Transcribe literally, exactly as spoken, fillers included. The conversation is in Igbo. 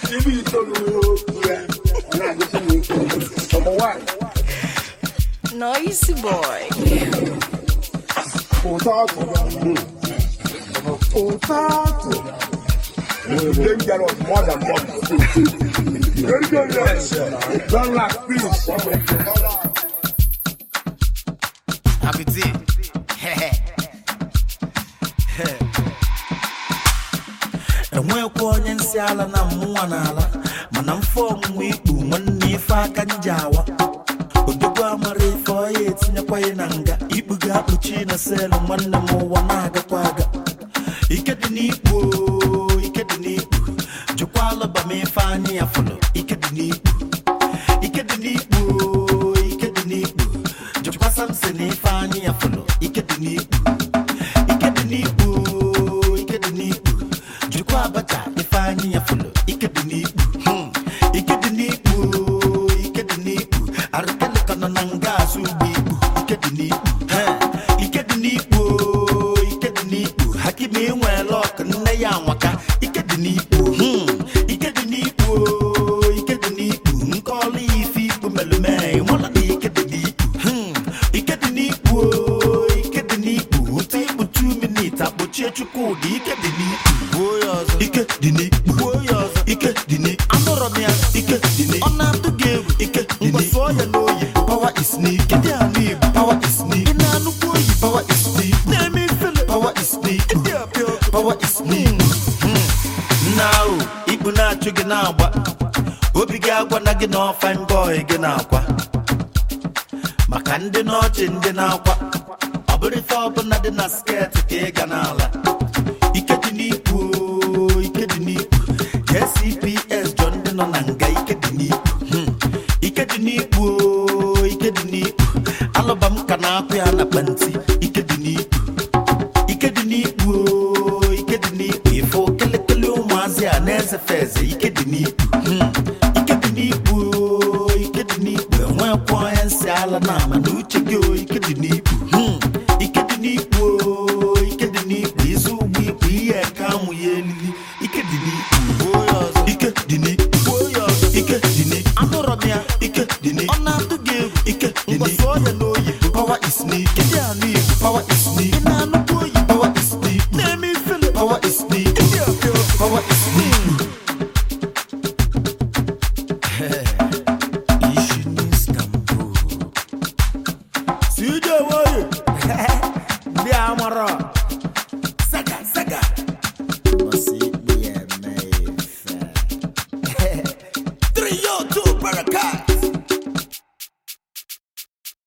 Noisy boy. Potato. Potato. You think there was more than one. Very good, yes. Don't laugh, please. Happy tea. And when Quanian Sala na Muanala, Manam we do one if I can jawa. Udugwa Marie for it, Napayananga, Ibuga, Puchina, Sel, and one more Wanaga Paga. Ike the Nipo, Ike the Nipo, Jukwala Bame Fani Afolo, Ike the Nipo, Ike the Nipo, Ike the Nipo, Jukwasan Sene Fani Afolo, Ike the Nipo, Ike the Nipo, Ike the Nipo, Jukwabata, Ifani Afolo, Ike the Nipo, Ike the Nipo, Ike the Nipo, Arkananga Subibu, Ike the Nipo, Ike the Nipo. Haki me when lock and they are waka. Ike the nipo, hm, Ike the nipo, Ike the nipo, call leafy to Melume, one of the Ike the nipo, hm, Ike the nipo, Ike the nipo, table two minutes, but church code, Ike the nipo, boyos, Ike the nipo, boyos, Ike the nipo, I'm not a man, Ike the nipo, I'm not to give, Ike the nipo, you know, power is sneak, get down here, power is sneak, and I know boy, power is sneak, name me, power is sneak. Power is me. Now, Ibuna Chuganawa, Ubigawa Nagino, fine boy, Ganaqua. Makande not in Ganaqua. Abri for Banadina scared to take Ganala. Iketinipu, Iketinipu. Yes, C P S, John Denonanga, Iketinipu. Iketinipu, Iketinipu. Alabama Canapia and a Panty, Iketinipu. Iketinipu. Nessa fez, Ike the Nipo, Ike the Nipo, Ike the Nipo, one point and Salanama, no chico, Ike the Nipo, Ike the Nipo, Ike the Nipo, is who we be and come we Ike the Nipo, Ike the Nipo, Ike the Nipo, I'm not Romea, Ike the Nipo, I'm not to give, Ike the Nipo, you know you, power is sneak, get down here, power is sneak, and I'm not boy, power is sneak, name me Philip, power is sneak, power is sneak. Saga, saga. Three, yo, two, Baraka.